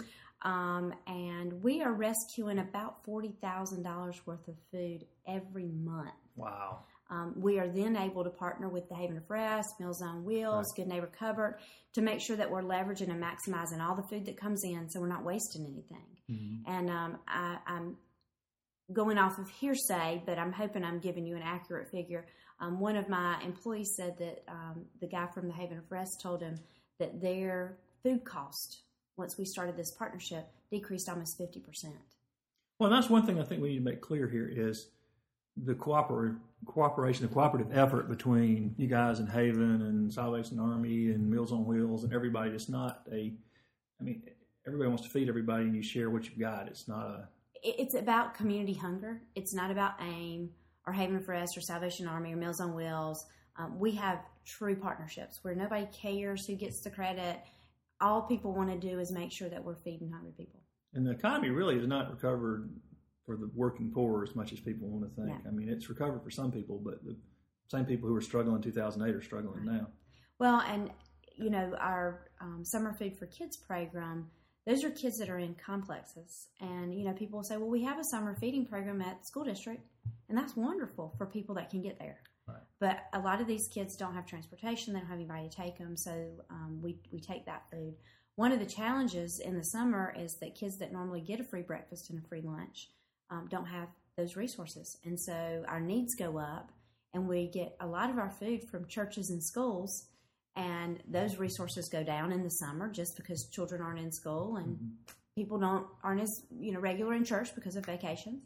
And we are rescuing about $40,000 worth of food every month. Wow. We are then able to partner with the Haven of Rest, Meals on Wheels, Good Neighbor Cupboard to make sure that we're leveraging and maximizing all the food that comes in so we're not wasting anything. Mm-hmm. And I'm going off of hearsay, but I'm hoping I'm giving you an accurate figure. One of my employees said that the guy from the Haven of Rest told him that their food cost, once we started this partnership, decreased almost 50%. Well, that's one thing I think we need to make clear here is the cooperation, the cooperative effort between you guys and Haven and Salvation Army and Meals on Wheels and everybody. It's not everybody wants to feed everybody and you share what you've got. It's not It's about community hunger. It's not about AIM or Haven of Rest or Salvation Army or Meals on Wheels. We have true partnerships where nobody cares who gets the credit. All people want to do is make sure that we're feeding hungry people. And the economy really has not recovered for the working poor as much as people want to think. Yeah. I mean, it's recovered for some people, but the same people who were struggling in 2008 are struggling now. Well, and, our Summer Food for Kids program, those are kids that are in complexes. And, people will say, well, we have a summer feeding program at the school district, and that's wonderful for people that can get there. Right. But a lot of these kids don't have transportation. They don't have anybody to take them, so we take that food. One of the challenges in the summer is that kids that normally get a free breakfast and a free lunch don't have those resources. And so our needs go up, and we get a lot of our food from churches and schools, and those resources go down in the summer just because children aren't in school and people aren't as regular in church because of vacations.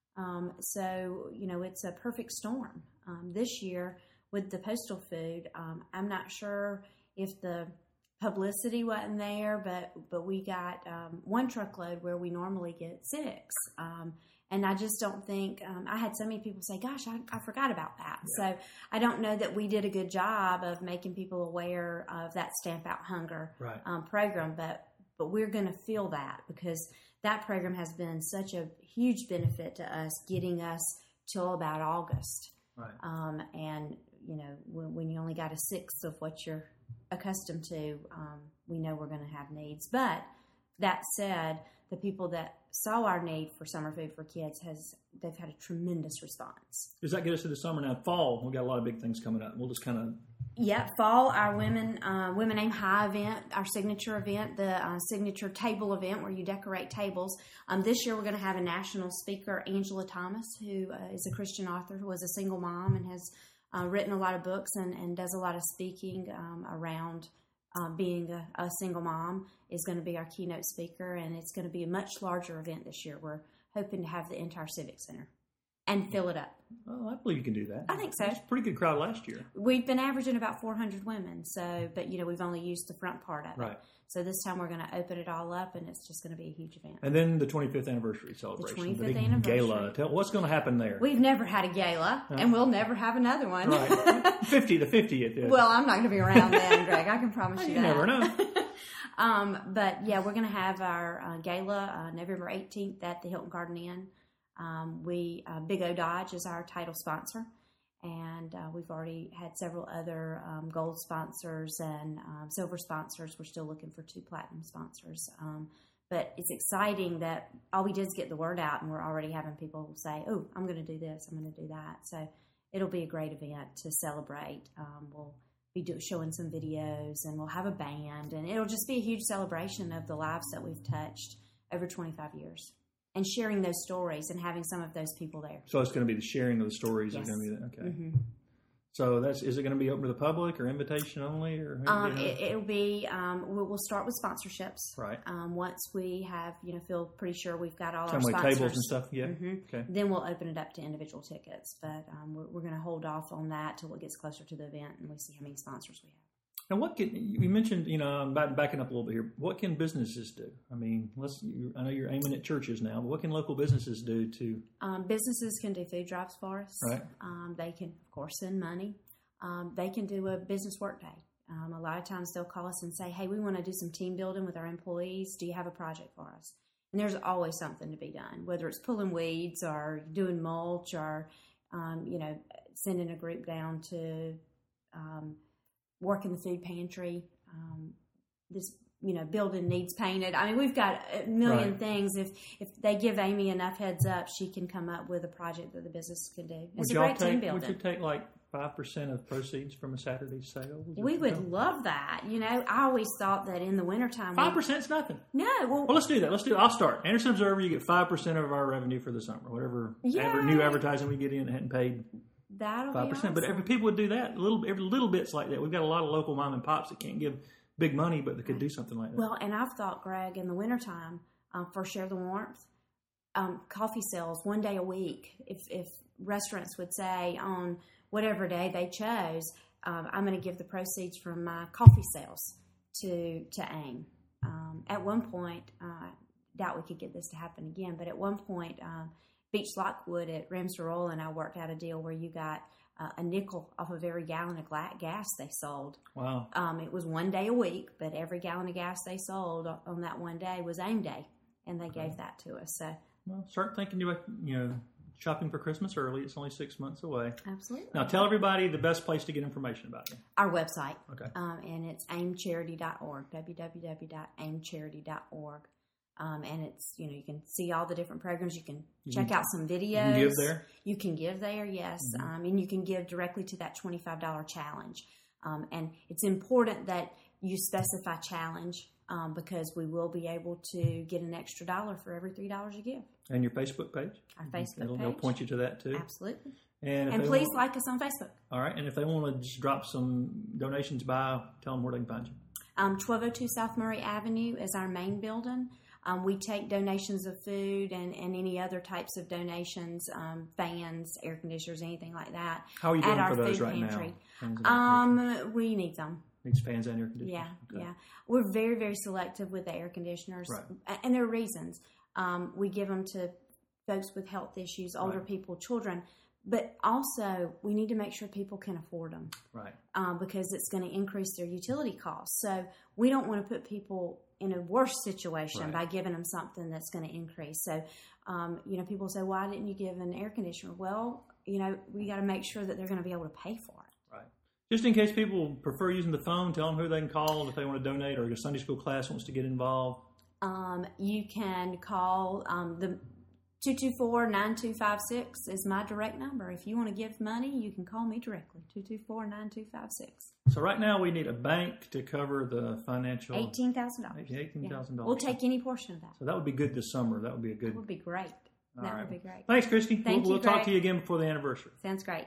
So it's a perfect storm. This year with the postal food, I'm not sure if the publicity wasn't there, but we got 1 truckload where we normally get 6. And I just don't think, I had so many people say, gosh, I forgot about that. Yeah. So I don't know that we did a good job of making people aware of that Stamp Out Hunger program, but we're going to feel that because that program has been such a huge benefit to us, getting us till about August. Right. And, when you only got a sixth of what you're accustomed to, we know we're going to have needs. But that said, the people that saw our need for summer food for kids they've had a tremendous response. Does that get us to the summer now? Fall, we've got a lot of big things coming up. We'll just kind of... Yeah, fall, our Women Aim High event, our signature event, the signature table event where you decorate tables. This year we're going to have a national speaker, Angela Thomas, who is a Christian author who was a single mom and has written a lot of books and does a lot of speaking around being a single mom, is going to be our keynote speaker, and it's going to be a much larger event this year. We're hoping to have the entire Civic Center and fill it up. Well, I believe you can do that. I think so. It's a pretty good crowd last year. We've been averaging about 400 women, but we've only used the front part of it. Right. So this time we're going to open it all up, and it's just going to be a huge event. And then the 25th anniversary celebration. The 25th big anniversary. Gala. Tell what's going to happen there. We've never had a gala, and we'll never have another one. Right. The 50th. Well, I'm not going to be around then, Greg. I can promise you that. You never know. But yeah, we're going to have our gala November 18th at the Hilton Garden Inn. Big O Dodge is our title sponsor, and we've already had several other gold sponsors and silver sponsors. We're still looking for 2 platinum sponsors. But it's exciting that all we did is get the word out, and we're already having people say, "Oh, I'm going to do this, I'm going to do that." So it'll be a great event to celebrate. We'll be showing some videos, and we'll have a band, and it'll just be a huge celebration of the lives that we've touched over 25 years, and sharing those stories and having some of those people there. So it's going to be the sharing of the stories. Yes. Is going to be that. Okay. Mm-hmm. So is it going to be open to the public or invitation only? Or It'll be. We'll start with sponsorships. Right. Once we have, feel pretty sure we've got all our like sponsors, tables and stuff. Yeah. Mm-hmm. Okay. Then we'll open it up to individual tickets. But we're going to hold off on that till it gets closer to the event, and we see how many sponsors we have. Now, you mentioned, I'm backing up a little bit here. What can businesses do? I mean, I know you're aiming at churches now, but what can local businesses do to? Businesses can do food drives for us. Right. They can, of course, send money. They can do a business work day. A lot of times they'll call us and say, "Hey, we want to do some team building with our employees. Do you have a project for us?" And there's always something to be done, whether it's pulling weeds or doing mulch or, sending a group down to work in the food pantry. This building needs painted. I mean, we've got a million things. If they give Amy enough heads up, she can come up with a project that the business can do. It's a great team building. Would you take like 5% of proceeds from a Saturday sale? We would love that. I always thought that in the wintertime... 5% is nothing. No. Well, let's do that. I'll start. Anderson Observer, you get 5% of our revenue for the summer. Whatever new advertising we get in that hadn't paid. That'll 5%. be awesome. But every people would do that. Every little bits like that. We've got a lot of local mom and pops that can't give big money, but they could do something like that. Well, and I've thought, Greg, in the wintertime, for Share the Warmth, coffee sales one day a week. If restaurants would say on whatever day they chose, I'm going to give the proceeds from my coffee sales to AIM. At one point, doubt we could get this to happen again, but at one point, Beach Lockwood at Ramsey Roll and I worked out a deal where you got a nickel off of every gallon of gas they sold. Wow. It was one day a week, but every gallon of gas they sold on that one day was AIM Day, and they gave that to us. So, well, start thinking about, shopping for Christmas early. It's only 6 months away. Absolutely. Now, tell everybody the best place to get information about you. Our website. Okay. And it's aimcharity.org, www.aimcharity.org. And it's, you can see all the different programs. You can check out some videos. You can give there? You can give there, yes. Mm-hmm. And you can give directly to that $25 challenge. And it's important that you specify challenge because we will be able to get an extra $1 for every $3 you give. And your Facebook page? Our Facebook page. It'll point you to that too. Absolutely. And please like us on Facebook. All right. And if they want to just drop some donations by, tell them where they can find you. 1202 South Murray Avenue is our main building. We take donations of food and any other types of donations, fans, air conditioners, anything like that. How are you doing for those right now? We need them. Needs fans and air conditioners? Yeah, okay. Yeah. We're very, very selective with the air conditioners. Right. And there are reasons. We give them to folks with health issues, older people, children. But also, we need to make sure people can afford them. Right. Because it's going to increase their utility costs. So we don't want to put people in a worse situation by giving them something that's going to increase. So, people say, why didn't you give an air conditioner? Well, we got to make sure that they're going to be able to pay for it. Right. Just in case people prefer using the phone, tell them who they can call if they want to donate or a Sunday school class wants to get involved. You can call the 224-9256 is my direct number. If you want to give money, you can call me directly, 224-9256. So right now we need a bank to cover the financial... $18,000. $18,000. We'll take any portion of that. So that would be good this summer. That would be a good... That would be great. That would be great. Thanks, Christy. We'll Greg. talk to you again before the anniversary. Sounds great.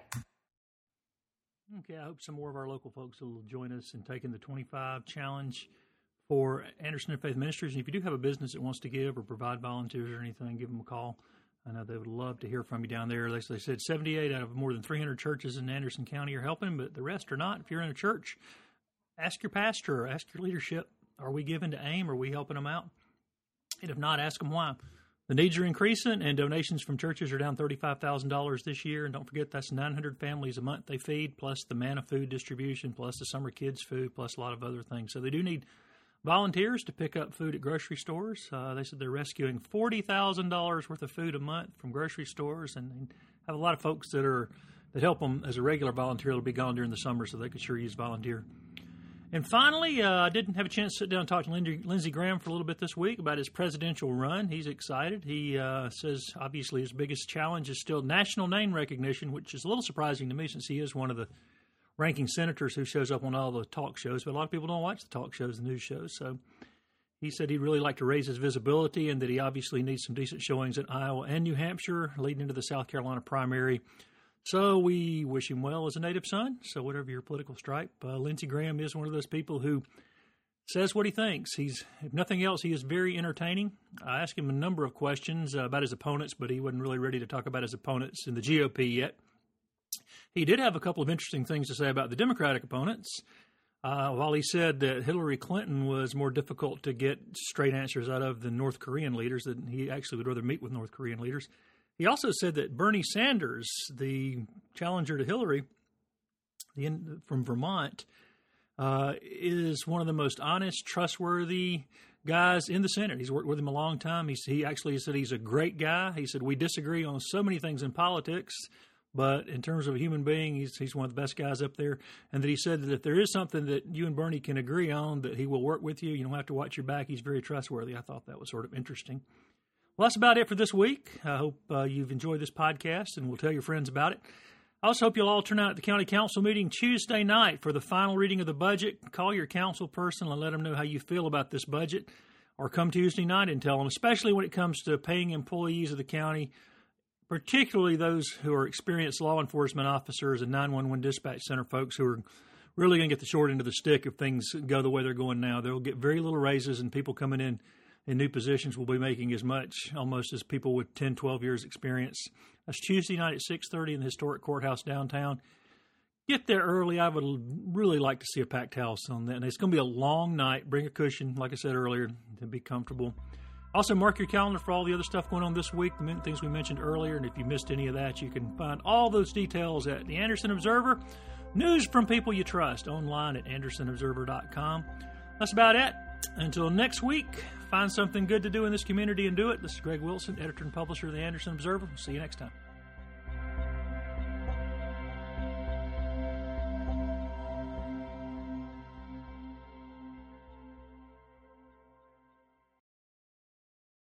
Okay, I hope some more of our local folks will join us in taking the 25 challenge for Anderson Interfaith Ministries. And if you do have a business that wants to give or provide volunteers or anything, give them a call. I know they would love to hear from you down there. Like they said, 78 out of more than 300 churches in Anderson County are helping, but the rest are not. If you're in a church, ask your pastor or ask your leadership, are we giving to AIM? Are we helping them out? And if not, ask them why. The needs are increasing, and donations from churches are down $35,000 this year. And don't forget, that's 900 families a month they feed, plus the manna food distribution, plus the summer kids' food, plus a lot of other things. So they do need volunteers to pick up food at grocery stores. They said they're rescuing $40,000 worth of food a month from grocery stores, and they have a lot of folks that help them as a regular volunteer. They'll be gone during the summer, so they could sure use volunteer. And finally, I didn't have a chance to sit down and talk to Lindsey Graham for a little bit this week about his presidential run. He's excited. He says, obviously, his biggest challenge is still national name recognition, which is a little surprising to me since he is one of the ranking senators who shows up on all the talk shows. But a lot of people don't watch the talk shows, the news shows. So he said he'd really like to raise his visibility and that he obviously needs some decent showings in Iowa and New Hampshire leading into the South Carolina primary. So we wish him well as a native son. So whatever your political stripe, Lindsey Graham is one of those people who says what he thinks. If nothing else, he is very entertaining. I asked him a number of questions about his opponents, but he wasn't really ready to talk about his opponents in the GOP yet. He did have a couple of interesting things to say about the Democratic opponents. While he said that Hillary Clinton was more difficult to get straight answers out of than North Korean leaders, that he actually would rather meet with North Korean leaders. He also said that Bernie Sanders, the challenger to Hillary from Vermont, is one of the most honest, trustworthy guys in the Senate. He's worked with him a long time. He actually said he's a great guy. He said we disagree on so many things in politics, but in terms of a human being, he's one of the best guys up there. And that he said that if there is something that you and Bernie can agree on, that he will work with you. You don't have to watch your back. He's very trustworthy. I thought that was sort of interesting. Well, that's about it for this week. I hope you've enjoyed this podcast and will tell your friends about it. I also hope you'll all turn out at the county council meeting Tuesday night for the final reading of the budget. Call your council person and let them know how you feel about this budget, or come Tuesday night and tell them, especially when it comes to paying employees of the county, particularly those who are experienced law enforcement officers and 911 dispatch center folks who are really going to get the short end of the stick if things go the way they're going now. They'll get very little raises, and people coming in new positions will be making as much almost as people with 10, 12 years experience. That's Tuesday night at 6:30 in the historic courthouse downtown. Get there early. I would really like to see a packed house on that. And it's going to be a long night. Bring a cushion, like I said earlier, to be comfortable. Also, mark your calendar for all the other stuff going on this week, the things we mentioned earlier. And if you missed any of that, you can find all those details at the Anderson Observer. News from people you trust online at andersonobserver.com. That's about it. Until next week, find something good to do in this community and do it. This is Greg Wilson, editor and publisher of the Anderson Observer. See you next time.